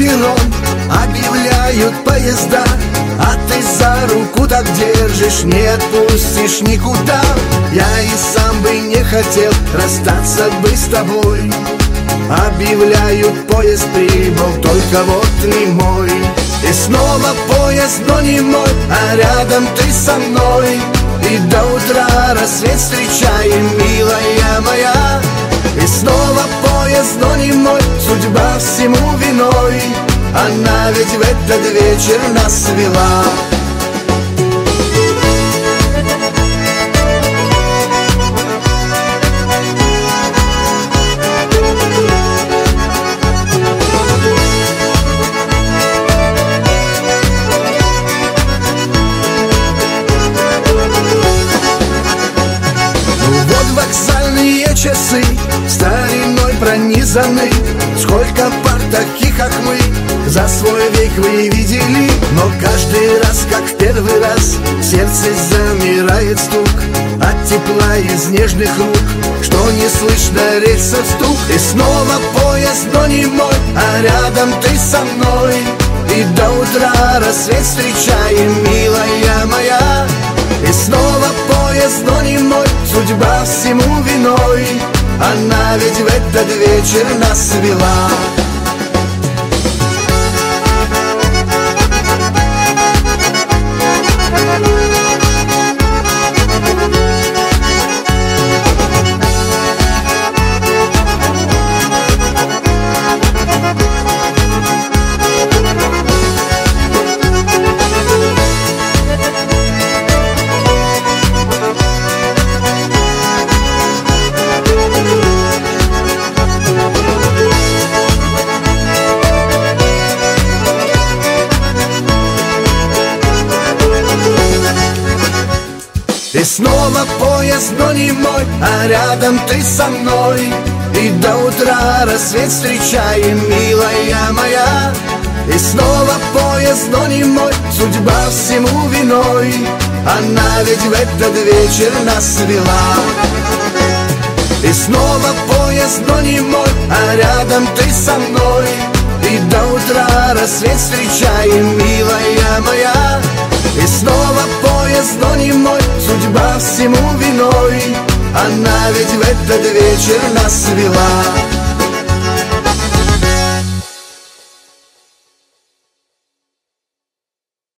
перрон, объявляют поезда, а ты за руку так держишь, не отпустишь никуда. Я и сам бы не хотел расстаться бы с тобой. Объявляют, поезд прибыл, только вот не мой. И снова поезд, но не мой, а рядом ты со мной. И до утра рассвет встречаем, милая моя. И снова поезд, но не мой, судьба всему виной. Она ведь в этот вечер нас свела. Вокзальные часы стариной пронизаны. Сколько пар таких, как мы, за свой век вы видели. Но каждый раз, как в первый раз, в сердце замирает стук от тепла из нежных рук, что не слышно рельсов стук. И снова поезд, но не мой, а рядом ты со мной. И до утра рассвет встречаем, милая моя. И снова поезд, но не мой, судьба всему виной. Она ведь в этот вечер нас свела. И снова поезд, но не мой, а рядом ты со мной. И до утра рассвет встречаем, милая моя. И снова поезд, но не мой, судьба всему виной. Она ведь в этот вечер нас свела. И снова поезд, но не мой, а рядом ты со мной. И до утра рассвет встречаем, милая моя. И снова поезд, но не мой, судьба всему виной. Она ведь в этот вечер нас свела.